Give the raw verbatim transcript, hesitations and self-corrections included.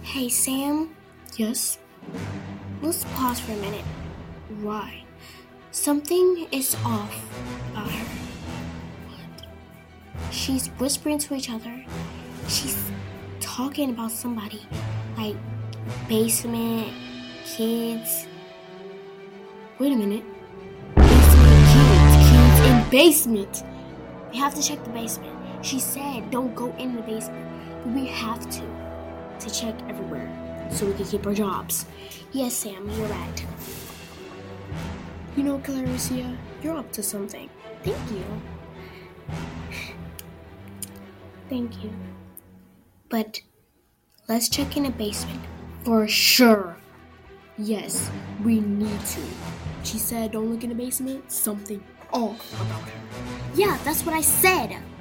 Hey, Sam, Yes? let's pause for a minute. Why? Something is off about her. What? She's whispering to each other. She's talking about somebody. Like basement, kids. Wait a minute. Basement kids. Kids in basement. We have to check the basement. She said don't go in the basement. But we have to. To check everywhere so we can keep our jobs. Yes, Sam, you're right. You know, Claricia, you're up to something. Thank you. Thank you. But let's check in the basement. For sure. Yes, we need to. She said don't look in the basement. Something off about her. Yeah, that's what I said.